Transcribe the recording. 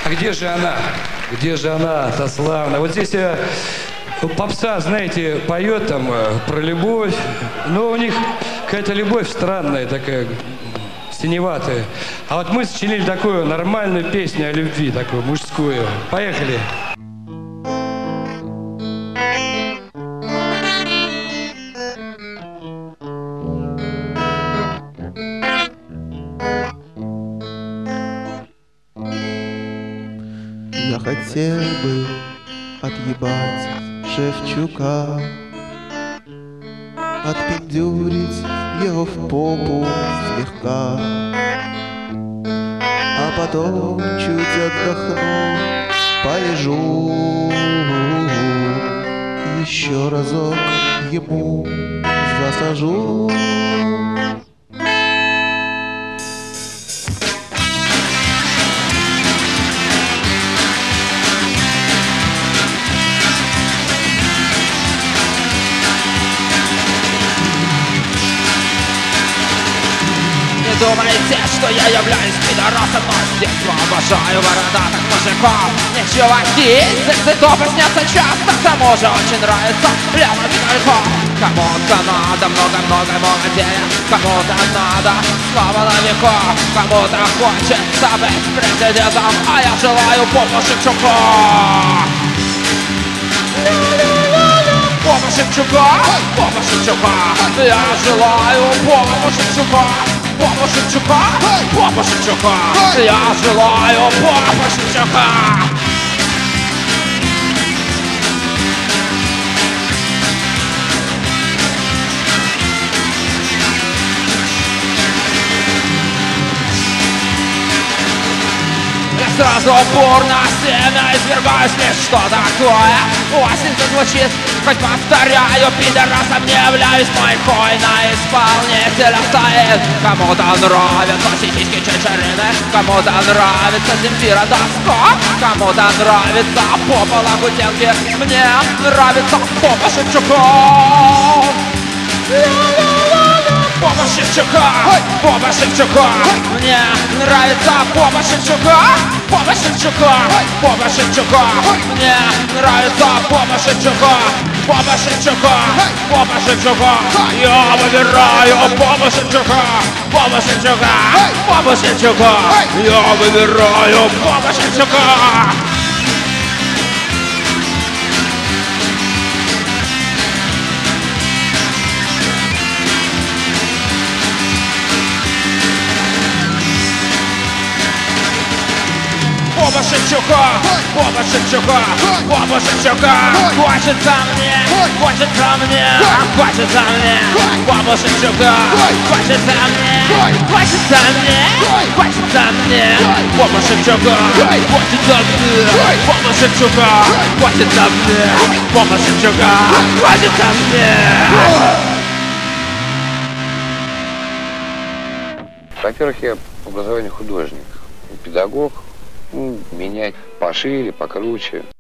А где же она? Где же она, та славная? Вот здесь попса, знаете, поет там про любовь, но у них какая-то любовь странная такая, синеватая. А вот мы сочинили такую нормальную песню о любви, такую мужскую. Поехали. Я хотел бы отъебать Шевчука, отпиндюрить его в попу слегка, а потом чуть отдохну, полежу, еще разок ему засажу. Не думайте, что я являюсь пидорасом, но с детства обожаю бородатых мужиков. Мне чуваки из цветов снятся часто, к тому же очень нравится левый только. Кому-то надо много-много молодее, кому-то надо слава на веков, кому-то хочется быть президентом, а я желаю попу Шевчука. Попа Шевчука, попа Шевчука, я желаю попу Шевчука. Попа Шевчука, попа Шевчука, я желаю попа Шевчука. Сразу бурно семя извергаюсь, лишь что такое осень зазвучит, хоть повторяю, пидорасом не являюсь, мой хуй на исполнителя стоит. Кому-то нравятся сисиски чечерины, кому-то нравится Земфира Доско, кому-то нравится попа Лагутенки, мне нравится попа Шевчука. Попа Шевчука, попа Шевчука, мне нравится попа Шевчука. Попа Шевчука, попа Шевчука, мне нравится попа Шевчука. Попа Шевчука, попа Шевчука, я выбираю попа Шевчука. Попа Шевчука, попа Шевчука, я выбираю попа Шевчука. Попа Шевчука, попа Шевчука, попа Шевчука, хочется мне, хочется мне, хочется мне, попа Шевчука, хочется мне, хочется мне, хочется мне, попа Шевчука, хочется мне, попа Шевчука, хочется мне, попа Шевчука, хочется мне. Во-первых, я по образованию художник, педагог. Менять пошире, покруче.